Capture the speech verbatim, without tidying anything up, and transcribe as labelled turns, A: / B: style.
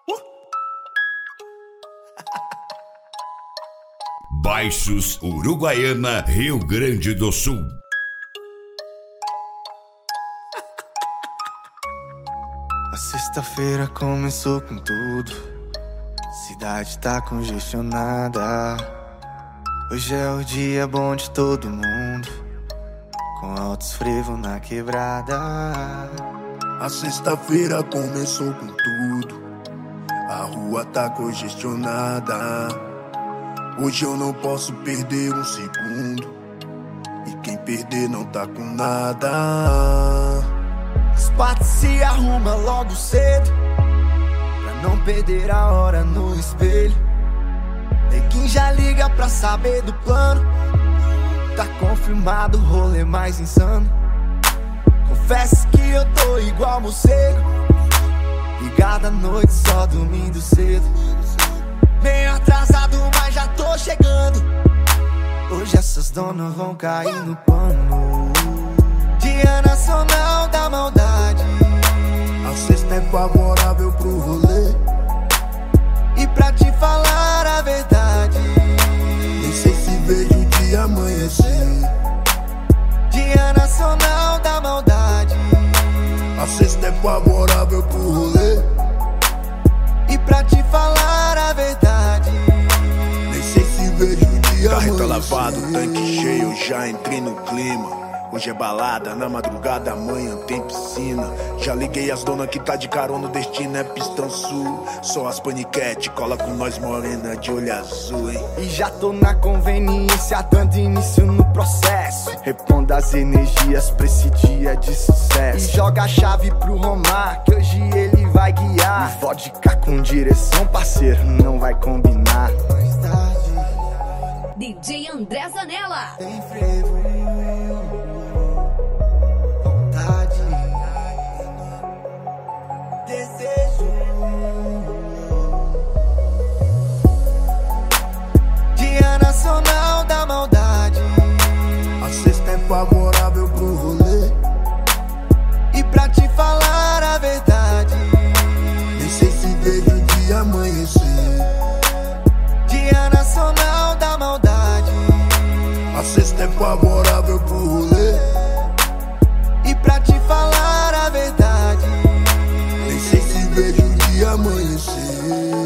A: Baixos, Uruguaiana, Rio Grande do Sul.
B: A sexta-feira começou com tudo. Cidade tá congestionada. Hoje é o dia bom de todo mundo, com altos frevos na quebrada.
C: A sexta-feira começou com tudo. A rua tá congestionada. Hoje eu não posso perder um segundo, e quem perder não tá com nada.
B: Os patos se arruma logo cedo, pra não perder a hora no espelho. Neguinho já liga pra saber do plano. Tá confirmado o rolê mais insano. Confesso que eu tô igual morcego, ligado à noite só dormindo cedo. Meio atrasado, mas já tô chegando. Hoje essas donas vão cair no pano. Dia Nacional da Maldade.
C: A sexta é favorável pro rolê,
B: e pra te falar a verdade,
C: nem sei se vejo o dia amanhecer.
B: Dia Nacional da Maldade.
C: A sexta é favorável pro rolê,
B: e pra te falar a verdade,
C: nem sei se vejo o dia
D: Carreta
C: amanhecer.
D: lavado, tanque cheio, já entrei no clima. Hoje é balada, na madrugada amanhã tem piscina. Já liguei as donas que tá de carona, o destino é Pistão Sul. Só as paniquete, cola com nós morena de olho azul, hein.
B: E já tô na conveniência, dando início no processo. Reponda as energias pra esse dia de sucesso. E joga a chave pro Romar, que hoje ele vai guiar. E vodka com direção, parceiro, não vai combinar. Mais tarde
E: D J André Zanella.
B: tem frevo, vontade, desejo. Dia Nacional da Maldade.
C: A sexta é favorável pro rolê,
B: E pra te falar a verdade,
C: nem sei se vejo o dia amanhecer.
B: Dia Nacional da Maldade.
C: A sexta é favorável pro rolê,
B: E pra te falar a verdade,
C: nem sei se vejo o dia amanhecer.